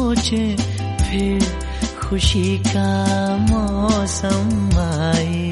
सोचे फिर खुशी का मौसम आए।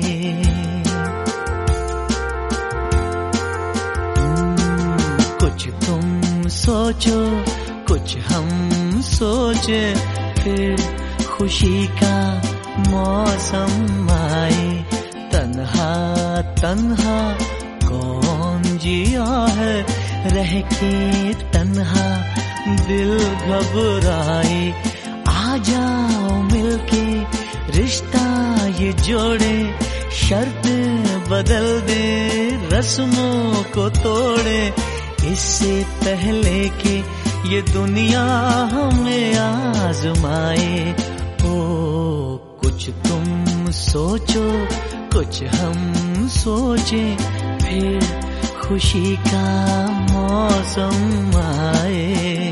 कुछ तुम सोचो कुछ हम सोचे फिर खुशी का मौसम आए। तन्हा तन्हा कौन जिया है, रह के तन्हा दिल घबराए। आ जाओ मिलके रिश्ता ये जोड़े, शर्त बदल दे रस्मों को तोड़े। इससे पहले कि ये दुनिया हमें आजमाए। ओ कुछ तुम सोचो कुछ हम सोचे फिर खुशी का मौसम आए।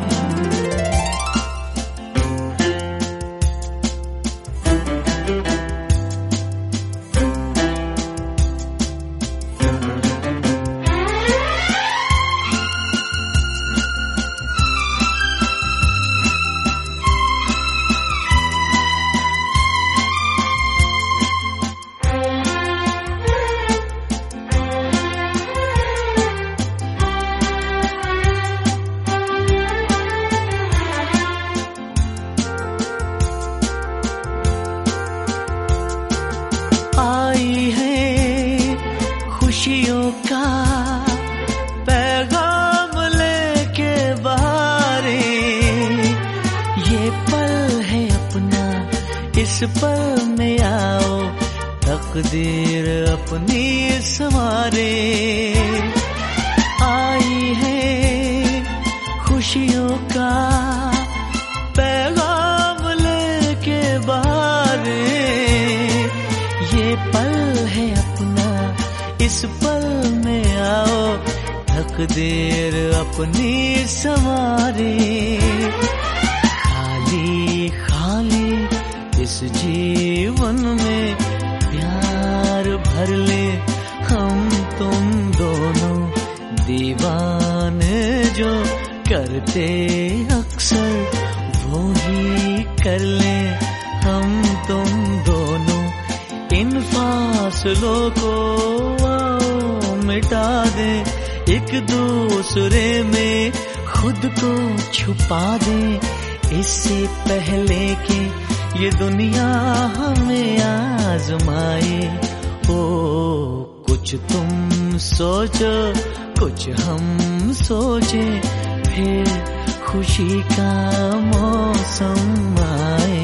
आई है खुशियों का पैगाम लेके बारे। ये पल है अपना, इस पल में आओ तकदीर अपनी संवारे। आई है खुशियों का पैगाम लेके बारे। ये पल है अपना, इस पल में आओ तकदीर अपनी संवारे। खाली खाली इस जीवन में प्यार भर ले हम तुम दोनों। दीवाने जो करते अक्सर वो ही कर ले हम तुम दोनों। इन फासलों को आओ मिटा दे, एक दूसरे में खुद को छुपा दे। इससे पहले कि ये दुनिया हमें आजमाए। ओ कुछ तुम सोचो कुछ हम सोचे फिर खुशी का मौसम आए।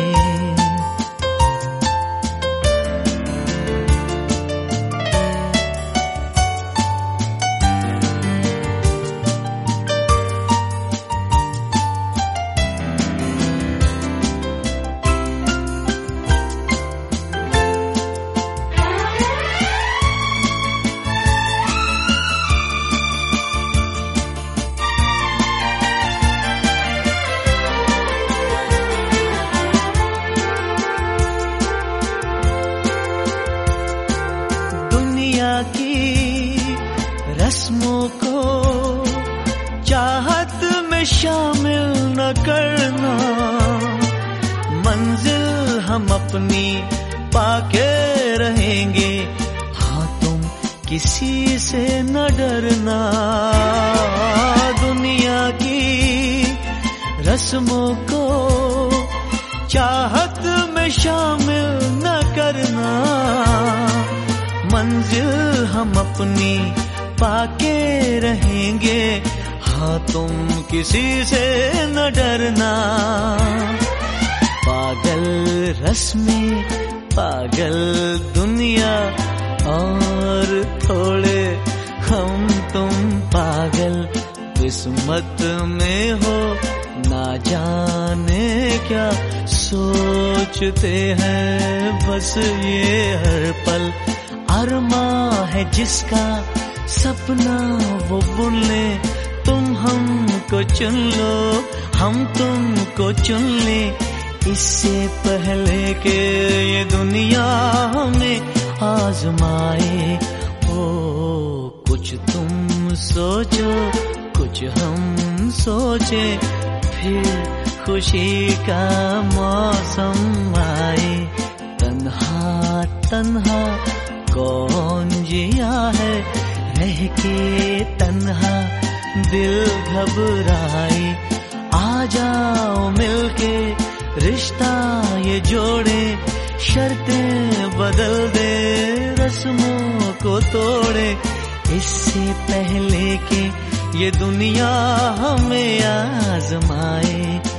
की रस्मों को चाहत में शामिल न करना। मंजिल हम अपनी पाके रहेंगे, हाँ तुम किसी से न डरना। दुनिया की रस्मों को चाहत में शामिल न करना। मंजिल हम अपनी पाके रहेंगे, हाँ तुम किसी से न डरना। पागल रस्में पागल दुनिया और थोड़े हम तुम पागल। किस्मत में हो ना जाने क्या सोचते हैं बस ये हर पल। अरमा है जिसका सपना वो बुन ले, तुम हमको चुन लो हम तुमको चुन ले। इससे पहले के ये दुनिया हमें आजमाए। ओ कुछ तुम सोचो कुछ हम सोचे फिर खुशी का मौसम आए। तन्हा तन्हा कौन जिया है, रह के तन्हा दिल घबराए। आ जाओ मिलके रिश्ता ये जोड़े, शर्तें बदल दे रस्मों को तोड़े। इससे पहले कि ये दुनिया हमें आजमाए।